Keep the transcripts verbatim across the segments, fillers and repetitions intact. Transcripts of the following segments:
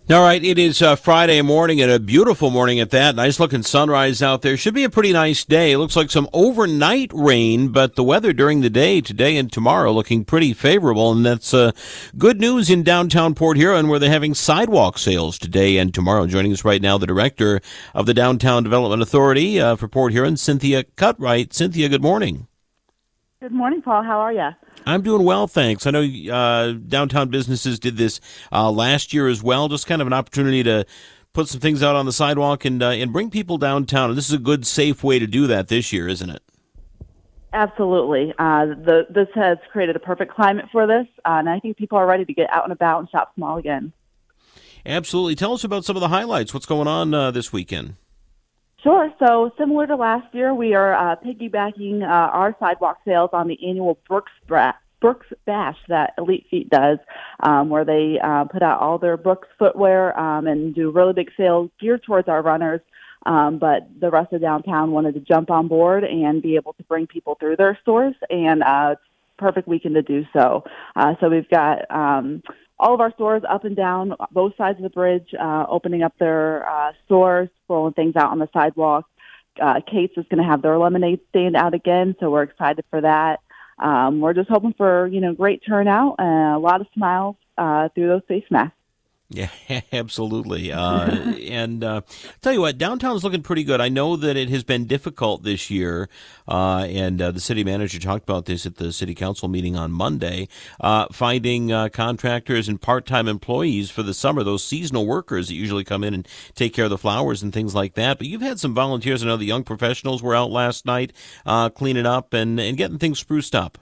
All right, it is uh, Friday morning and a beautiful morning at that. Nice looking sunrise out there. Should be a pretty nice day. It looks like some overnight rain, but the weather during the day today and tomorrow looking pretty favorable, and that's uh, good news in downtown Port Huron, where they're having sidewalk sales today and tomorrow. Joining us right now, the director of the Downtown Development Authority uh, for Port Huron, Cynthia Cutright. Cynthia, good morning. Good morning, Paul. How are you? I'm doing well, thanks. I know uh, downtown businesses did this uh, last year as well, just kind of an opportunity to put some things out on the sidewalk and uh, and bring people downtown. And this is a good, safe way to do that this year, isn't it? Absolutely. Uh, the, this has created a perfect climate for this, uh, and I think people are ready to get out and about and shop small again. Absolutely. Tell us about some of the highlights. What's going on uh, this weekend? Sure. So similar to last year, we are uh, piggybacking uh, our sidewalk sales on the annual Brooks, Bra- Brooks Bash that Elite Feet does, um, where they uh, put out all their Brooks footwear um, and do really big sales geared towards our runners. Um, but the rest of downtown wanted to jump on board and be able to bring people through their stores, and uh, it's a perfect weekend to do so. Uh, so we've got um, all of our stores up and down both sides of the bridge, uh, opening up their uh, stores, rolling things out on the sidewalk. Uh, Kate's is going to have their lemonade stand out again, so we're excited for that. Um, we're just hoping for, you know, great turnout and a lot of smiles uh, through those face masks. Yeah, absolutely. Uh, and uh, tell you what, downtown's looking pretty good. I know that it has been difficult this year, uh, and uh, the city manager talked about this at the city council meeting on Monday, uh, finding uh, contractors and part-time employees for the summer, those seasonal workers that usually come in and take care of the flowers and things like that. But you've had some volunteers. I know the young professionals were out last night uh, cleaning up and, and getting things spruced up.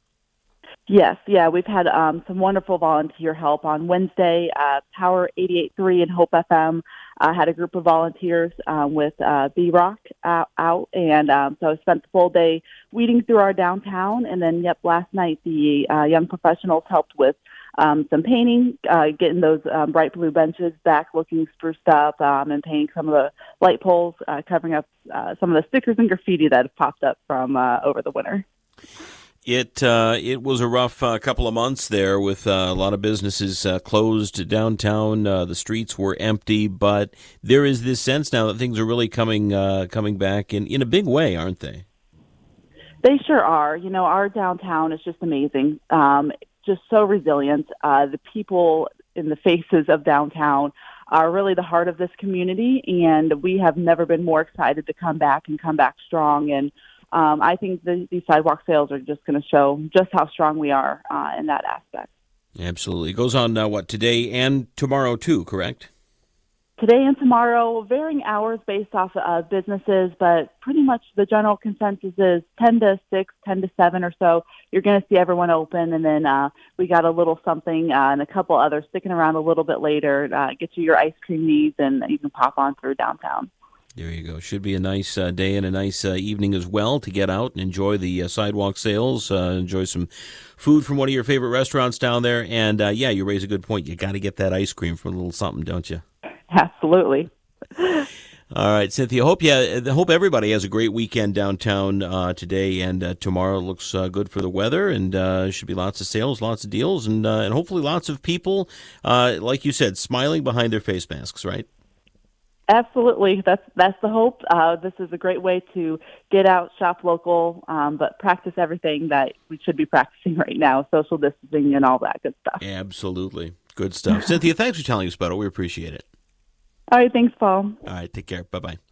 Yes, yeah, we've had um, some wonderful volunteer help on Wednesday. Uh, Power eighty-eight point three and Hope F M uh, had a group of volunteers um, with uh, B-Rock out, out. and um, so I spent the full day weeding through our downtown, and then, yep, last night the uh, young professionals helped with um, some painting, uh, getting those um, bright blue benches back looking spruced up, um, and painting some of the light poles, uh, covering up uh, some of the stickers and graffiti that have popped up from uh, over the winter. It uh, it was a rough uh, couple of months there with uh, a lot of businesses uh, closed downtown. Uh, the streets were empty, but there is this sense now that things are really coming uh, coming back in, in a big way, aren't they? They sure are. You know, our downtown is just amazing, um, just so resilient. Uh, the people in the faces of downtown are really the heart of this community, and we have never been more excited to come back and come back strong. And Um, I think the, these sidewalk sales are just going to show just how strong we are uh, in that aspect. Absolutely. It goes on, uh, what, today and tomorrow too, correct? Today and tomorrow, varying hours based off of uh, businesses, but pretty much the general consensus is ten to six, ten to seven or so. You're going to see everyone open, and then uh, we got a little something uh, and a couple others sticking around a little bit later. Uh, get you your ice cream needs, and you can pop on through downtown. There you go. Should be a nice uh, day and a nice uh, evening as well to get out and enjoy the uh, sidewalk sales, uh, enjoy some food from one of your favorite restaurants down there. And, uh, yeah, you raise a good point. You got to get that ice cream for a little something, don't you? Absolutely. All right, Cynthia. Hope yeah, hope everybody has a great weekend downtown uh, today and uh, tomorrow. Looks uh, good for the weather, and uh, should be lots of sales, lots of deals, and uh, and hopefully lots of people, uh, like you said, smiling behind their face masks, right? Absolutely. That's that's the hope. Uh, this is a great way to get out, shop local, um, but practice everything that we should be practicing right now, social distancing and all that good stuff. Absolutely. Good stuff. Cynthia, thanks for telling us about it. We appreciate it. All right. Thanks, Paul. All right. Take care. Bye-bye.